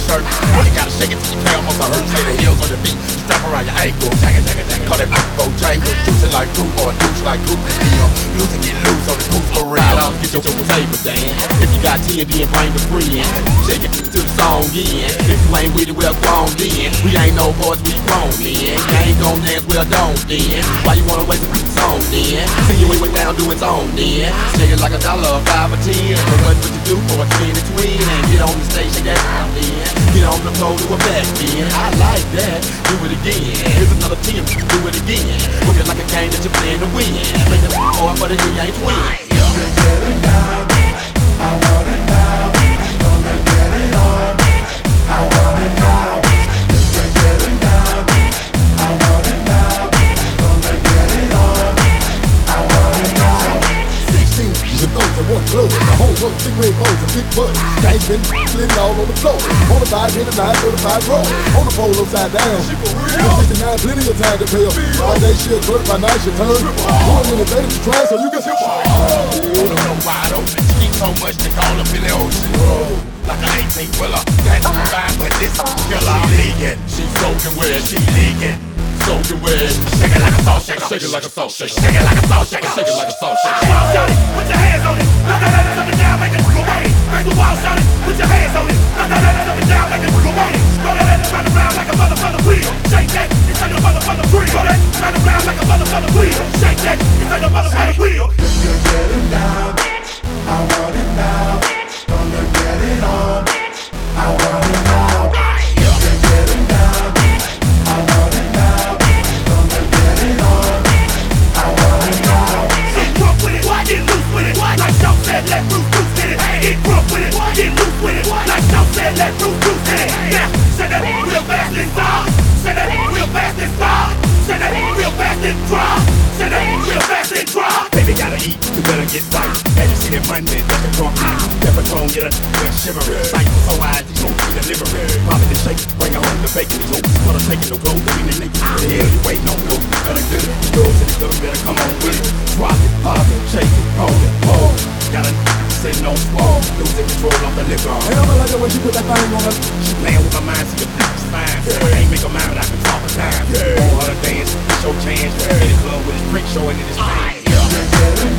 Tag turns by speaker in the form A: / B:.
A: shirt. You gotta shake it till your tail almost hurt. Say the heels on your feet, strap around your ankle. Tag it, call that Bojangle. Juice it like fruit or a douche like goop. Lose and get loose on the coupe for real. Ride out, get your table down. If you got TNT and bring the friend, shake it to the song in. If you ain't with it, well grown then. We ain't no boys, we grown then. You ain't gon' dance, well don't then. Why you wanna waste a song then? See you went down doing its own then. Shake it like $1, 5 or 10. But what you do for a 20 twin? And get on the stage, shake that out then. Get on the floor, do a back then. I like that, do it again. Here's another 10, do it again. Look it like a game that you're playing to win. Make it hard, but you ain't twin.
B: Get it now, I want it now. Gonna get it on, I want it now. Get it now, I want it now. Gonna get it on, I want it now.
C: 16, the those that want clothes. The whole world, big red bows and big butts. Gang been slitting all on the floor. On the 5 in the 9, 35 roll. On the pole upside down. 69, plenty of time to pay up. All day she'll twerk, by night she'll turn. One minute later she tries, so you can see
A: Hold up, no wide open. She ain't so much to call up in the ocean. Like an 18-wheeler. That's fine, but this girl I'm leaking. She's soaking wet, she leaking. Soaking wet. Shake it like a salt shaker. Shake it like a salt shaker. Shake it like a salt shaker. Shake it like a salt shaker.
D: Shout it, put your hands on it. Up and down, make it go away. Break the wall, shout it, put your hands on it. Up and down, make it go away. Roll it turn around like a motherfucker wheel. Shake that, it's like a motherfucker wheel. Roll it turn around like a motherfucker wheel. Shake that, it's like a motherfucker wheel.
B: You get it now, I want it now. Gonna get it on, I want it now. You get it now, I want it now. Gonna get it on, I want it now.
D: Get drunk with it, get loose with it. Like Shaw said, let Bruce Bruce hit it. Get drunk with it, get loose with it. Like Shaw said, let Bruce Bruce hit it. Yeah, say that real fast and stop. Say that real fast and stop. Say that real fast and drop. Say that real fast and drop.
A: Baby gotta eat, you better get right. As you see that money, that's a drunk night. Pepper tone, get a shivering. Sight so wide, you gon' see the liver. Poppin' the shake, bring her home the bacon. These hoes wanna taking no clothes, they naked. The hell you waiting on, go. Better get it. Girls in the club, better come on with it. Drop it, pop it, shake it, hold it, hold. Got a sitting on swole, losing control of the liquor.
C: Hey, I like the way she put that thing on her.
A: She playin' with my mind, see the bitch is fine. I can't make her mind, but I can talk her time. On her to dance, it's your chance. In the club with his drink showing in his pants.
B: Get it